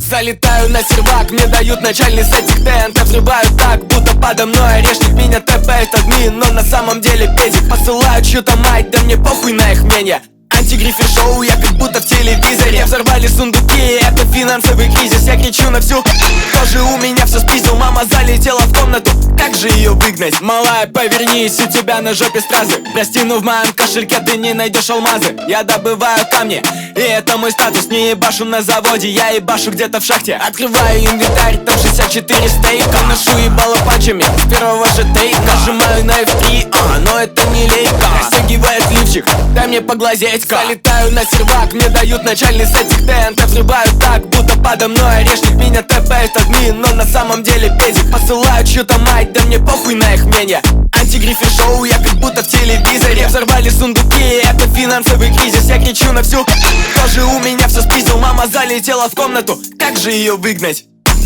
Залетаю на сервак, мне дают начальный сетик ТНТ взрываю так, будто подо мной орешник. Меня тэпает админ, но на самом деле педик. Посылают чью-то мать, да мне похуй на их мнение. Антигриффи шоу, я как будто в телевизоре. Взорвали сундуки, это финансовый кризис. Я кричу на всю, тоже у меня все спиздил. Мама залетела в комнату, как же ее выгнать? Малая, повернись, у тебя на жопе стразы. Прости, но в моем кошельке ты не найдешь алмазы. Я добываю камни, и это мой статус. Не ебашу на заводе, я ебашу где-то в шахте. Открываю инвентарь, там 64 стейка. Ношу ебало панчами с первого же тейка. Нажимаю на F3, но это не лейка. Растягивает лифчик, дай мне поглазеть. Залетаю на сервак, мне дают начальный сетик ТНТ взрываю так, будто подо мной орешник. Меня тэпает админ, но на самом деле педик. Посылают чью-то мать, да мне похуй на их мнение. Антигриффи шоу, я как будто в телевизоре. Взорвали сундуки, это финансовый кризис. Я кричу на всю, тоже у меня все спиздил. Мама залетела в комнату, как же ее выгнать?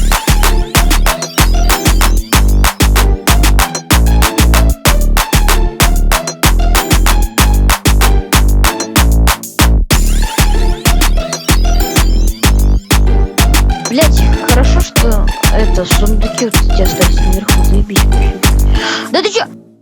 Блять, хорошо, что это сундуки вот эти остались наверху, заебись. Да ты чё?